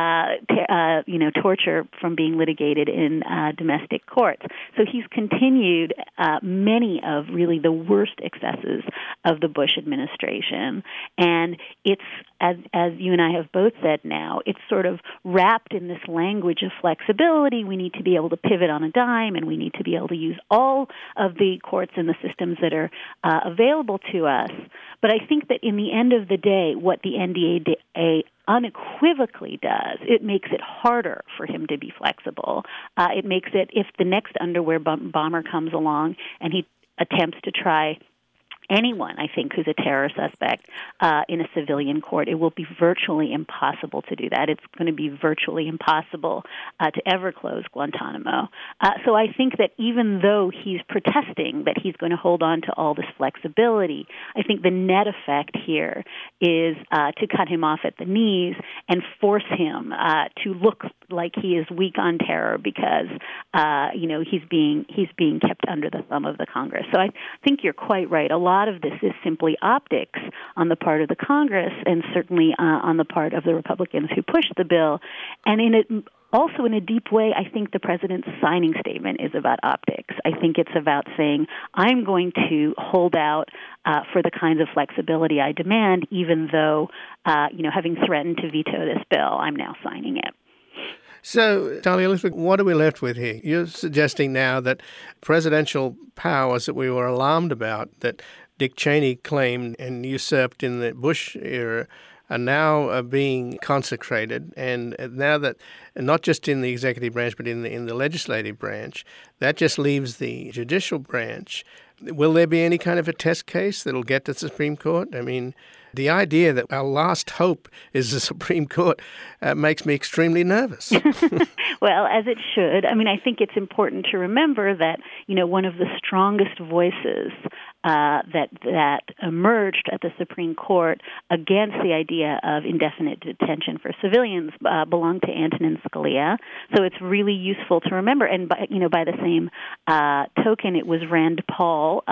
torture from being litigated in domestic courts. So he's continued many of really the worst excesses of the Bush administration, and it's, as you and I have both said now, it's sort of wrapped in this language of flexibility. We need to be able to pivot on a dime, and we need to be able to use all of the courts and the systems that are available to us. But I think that in the end of the day, what the NDAA unequivocally does, it makes it harder for him to be flexible. It makes it, if the next underwear bomber comes along and he attempts to try anyone, I think, who's a terror suspect in a civilian court, it will be virtually impossible to do that. It's going to be virtually impossible to ever close Guantanamo. So I think that even though he's protesting that he's going to hold on to all this flexibility, I think the net effect here is to cut him off at the knees and force him to look like he is weak on terror because he's being kept under the thumb of the Congress. So I think you're quite right. A lot of this is simply optics on the part of the Congress and certainly on the part of the Republicans who pushed the bill. And also in a deep way, I think the president's signing statement is about optics. I think it's about saying, I'm going to hold out for the kinds of flexibility I demand, even though, having threatened to veto this bill, I'm now signing it. So, Dahlia Lithwick, what are we left with here? You're suggesting now that presidential powers that we were alarmed about, that Dick Cheney claimed and usurped in the Bush era, are now being consecrated, and now that not just in the executive branch but in the legislative branch, that just leaves the judicial branch. Will there be any kind of a test case that'll get to the Supreme Court? I mean, the idea that our last hope is the Supreme Court makes me extremely nervous. Well, as it should. I mean, I think it's important to remember that, one of the strongest voices that emerged at the Supreme Court against the idea of indefinite detention for civilians belonged to Antonin Scalia. So it's really useful to remember. And by the same token, it was Rand Paul,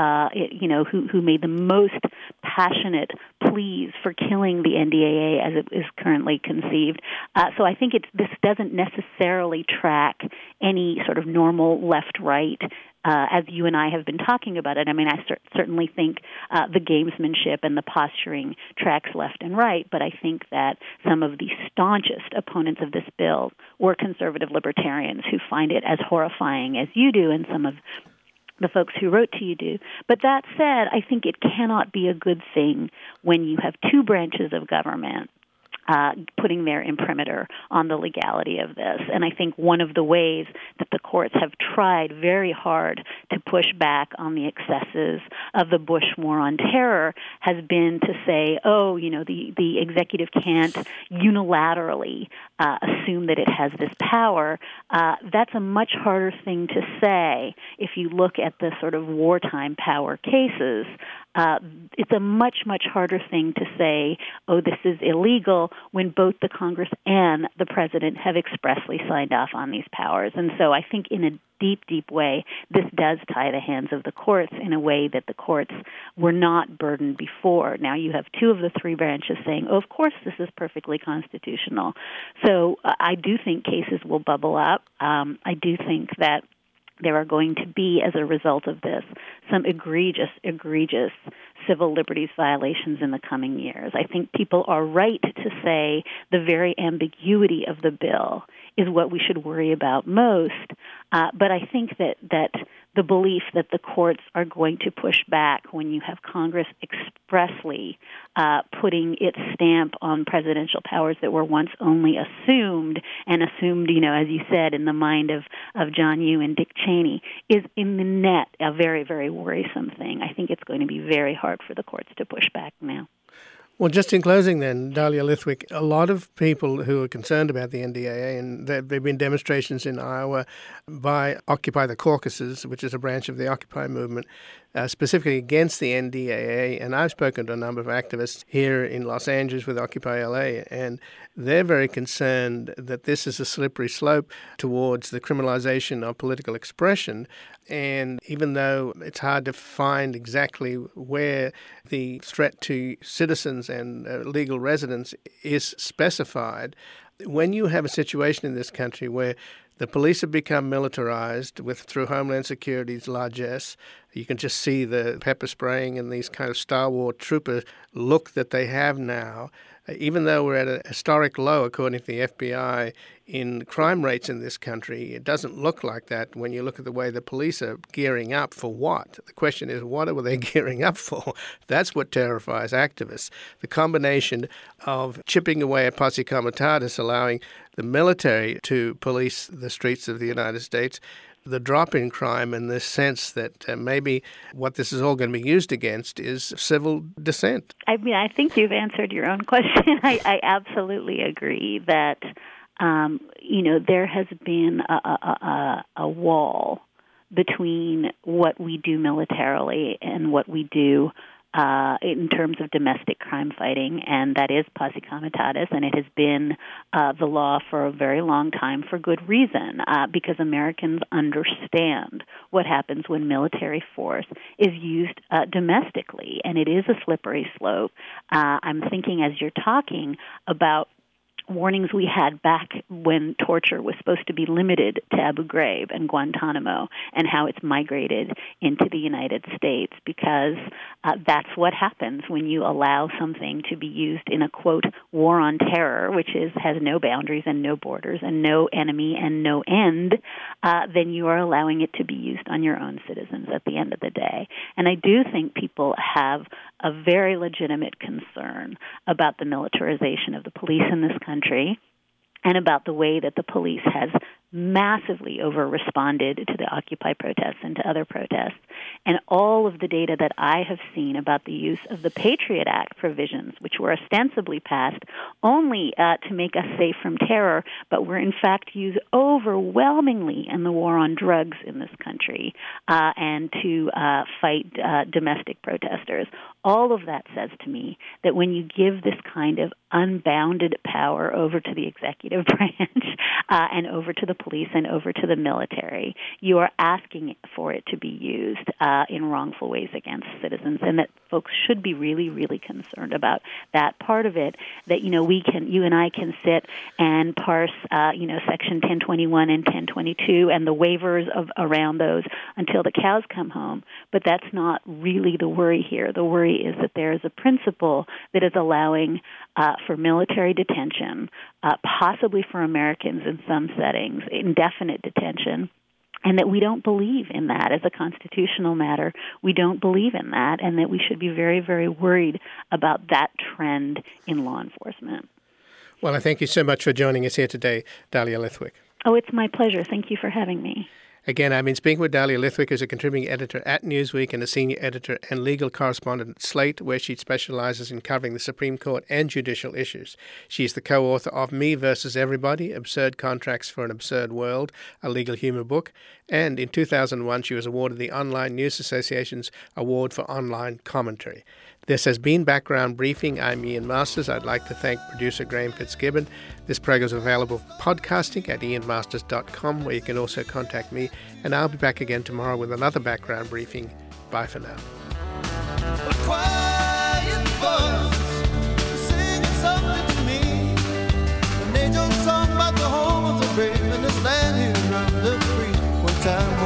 who made the most passionate pleas for killing the NDAA as it is currently conceived. So I think this doesn't necessarily track any sort of normal left-right as you and I have been talking about it. I mean, I certainly think the gamesmanship and the posturing tracks left and right, but I think that some of the staunchest opponents of this bill were conservative libertarians who find it as horrifying as you do, and some of the folks who wrote to you do. But that said, I think it cannot be a good thing when you have two branches of government putting their imprimatur on the legality of this. And I think one of the ways that the courts have tried very hard to push back on the excesses of the Bush war on terror has been to say, the executive can't unilaterally assume that it has this power. That's a much harder thing to say if you look at the sort of wartime power cases. It's a much, much harder thing to say, this is illegal, when both the Congress and the president have expressly signed off on these powers. And so I think in a deep, deep way, this does tie the hands of the courts in a way that the courts were not burdened before. Now you have two of the three branches saying, of course this is perfectly constitutional. So I do think cases will bubble up. I do think that there are going to be, as a result of this, some egregious civil liberties violations in the coming years. I think people are right to say the very ambiguity of the bill is what we should worry about most. But I think that the belief that the courts are going to push back when you have Congress expressly putting its stamp on presidential powers that were once only assumed, as you said, in the mind of John Yoo and Dick Cheney, is in the net a very, very worrisome thing. I think it's going to be very hard for the courts to push back now. Well, just in closing then, Dahlia Lithwick, a lot of people who are concerned about the NDAA, and there have been demonstrations in Iowa by Occupy the Caucasus, which is a branch of the Occupy movement, specifically against the NDAA. And I've spoken to a number of activists here in Los Angeles with Occupy LA, and they're very concerned that this is a slippery slope towards the criminalization of political expression. And even though it's hard to find exactly where the threat to citizens and legal residents is specified, when you have a situation in this country where the police have become militarized through Homeland Security's largesse, you can just see the pepper spraying and these kind of Star Wars trooper look that they have now. Even though we're at a historic low, according to the FBI, in crime rates in this country, it doesn't look like that when you look at the way the police are gearing up for what? The question is, what were they gearing up for? That's what terrifies activists. The combination of chipping away at posse comitatus, allowing the military to police the streets of the United States, the drop in crime and the sense that maybe what this is all going to be used against is civil dissent. I mean, I think you've answered your own question. I absolutely agree that, there has been a wall between what we do militarily and what we do in terms of domestic crime fighting, and that is posse comitatus, and it has been the law for a very long time for good reason, because Americans understand what happens when military force is used domestically, and it is a slippery slope. I'm thinking as you're talking about warnings we had back when torture was supposed to be limited to Abu Ghraib and Guantanamo, and how it's migrated into the United States, because that's what happens when you allow something to be used in a, quote, war on terror, which has no boundaries and no borders and no enemy and no end, then you are allowing it to be used on your own citizens at the end of the day. And I do think people have a very legitimate concern about the militarization of the police in this country and about the way that the police has massively over-responded to the Occupy protests and to other protests. And all of the data that I have seen about the use of the Patriot Act provisions, which were ostensibly passed only to make us safe from terror, but were in fact used overwhelmingly in the war on drugs in this country and to fight domestic protesters. All of that says to me that when you give this kind of unbounded power over to the executive branch and over to the police and over to the military, you are asking for it to be used in wrongful ways against citizens, and that folks should be really, really concerned about that part of it, that, you and I can sit and parse, Section 1021 and 1022 and the waivers around those until the cows come home, but that's not really the worry here. The worry is that there is a principle that is allowing for military detention, possibly for Americans in some settings, indefinite detention, and that we don't believe in that as a constitutional matter. We don't believe in that, and that we should be very, very worried about that trend in law enforcement. Well, I thank you so much for joining us here today, Dahlia Lithwick. Oh, it's my pleasure. Thank you for having me. Again, I've been speaking with Dahlia Lithwick, who's a contributing editor at Newsweek and a senior editor and legal correspondent at Slate, where she specializes in covering the Supreme Court and judicial issues. She's the co-author of Me vs. Everybody, Absurd Contracts for an Absurd World, a legal humor book. And in 2001, she was awarded the Online News Association's Award for Online Commentary. This has been Background Briefing. I'm Ian Masters. I'd like to thank producer Graham Fitzgibbon. This program is available for podcasting at ianmasters.com, where you can also contact me. And I'll be back again tomorrow with another Background Briefing. Bye for now. A quiet voice singing something to me. An angel song about the home of the brave in this land here under the free. One time